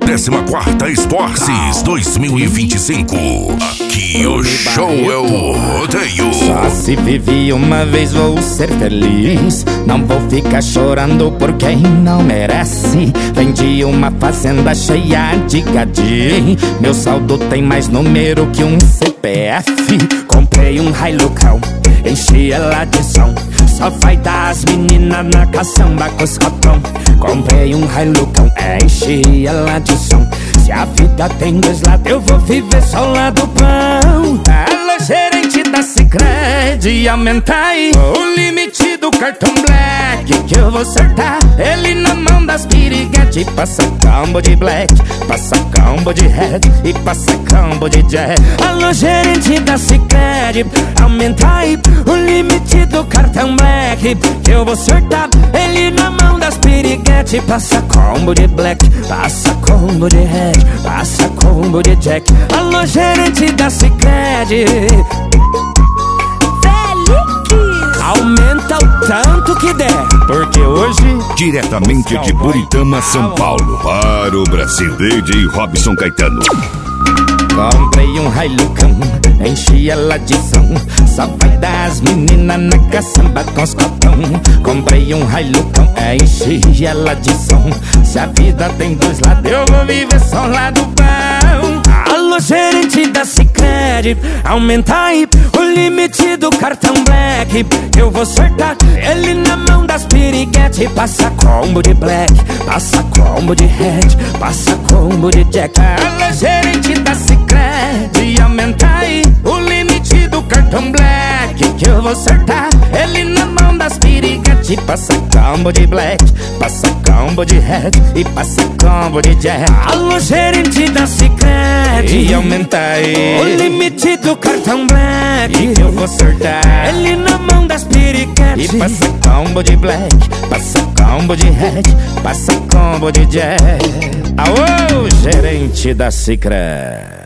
14ª Esporces 2025. Aqui o show é o rodeio. Só se vive uma vez, vou ser feliz. Não vou ficar chorando por quem não merece. Vendi uma fazenda cheia de gadinho. Meu saldo tem mais número que um CPF. Comprei um Hilucão, enchi ela de som. Só vai dar as meninas na caçamba com os copão. Comprei um Hilucão, enchi ela de som. Se a vida tem dois lados, eu vou viver só o lado bom. Alô, gerente da Sicredi, aumenta aí o limite do cartão Black, que eu vou acertar ele na mão das piriguete. Passa combo de Black, passa combo de Red e passa combo de Jack. Alô, gerente da Sicredi, aumenta aí o limite do cartão Black, que eu vou acertar ele na mão das piriguete. Passa combo de Black, passa combo de Red, passa combo de Jack. Alô, gerente da Sicredi, aumenta o tanto que der, porque hoje... Diretamente de Buritama, São Paulo, para o Brasil, DJ Robson Caetano. Comprei um Hilucão, enchi ela de som. Só vai dar as meninas na caçamba com os copão. Comprei um Hilucão, enchi ela de som. Se a vida tem dois lados, eu vou viver só o lado bom. Alô, gerente da Sicredi, aumenta aí o limite do cartão Black, que eu vou acertar ele na mão das piriguete. Passa combo de Black, passa combo de Red, passa combo de Jack. Alô, gerente da Sicredi, aumenta aí o limite do cartão Black, que eu vou acertar ele na mão das piriguete. Passa combo de Black, passa combo de Red e passa combo de Jack. Alô, gerente da Sicredi, aumenta aí o limite do cartão Black, que eu vou acertar ele na mão das piriguete. E passa combo de Black, passa combo de Red, passa combo de Jack. Alô, gerente da Sicredi.